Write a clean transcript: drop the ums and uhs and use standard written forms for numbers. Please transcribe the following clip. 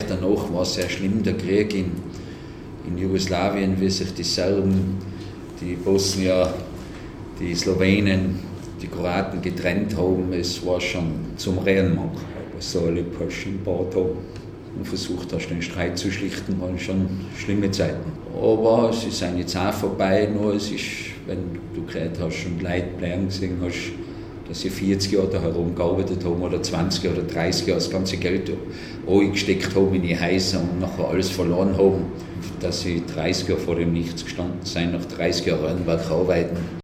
danach war es sehr schlimm, der Krieg in Jugoslawien, wie sich die Serben, die Bosnier, die Slowenen, die Kroaten getrennt haben. Es war schon zum Rehren, was so alle Poschen gebaut haben und versucht hast, den Streit zu schlichten, waren schon schlimme Zeiten. Aber sie sind jetzt auch vorbei, nur es ist, wenn du gehört hast und Leute bleiben gesehen hast, dass sie 40 Jahre da herumgearbeitet haben oder 20 oder 30 Jahre das ganze Geld eingesteckt haben in die Häuser und nachher alles verloren haben, dass sie 30 Jahre vor dem Nichts gestanden sind, nach 30 Jahren Rennwerk arbeiten.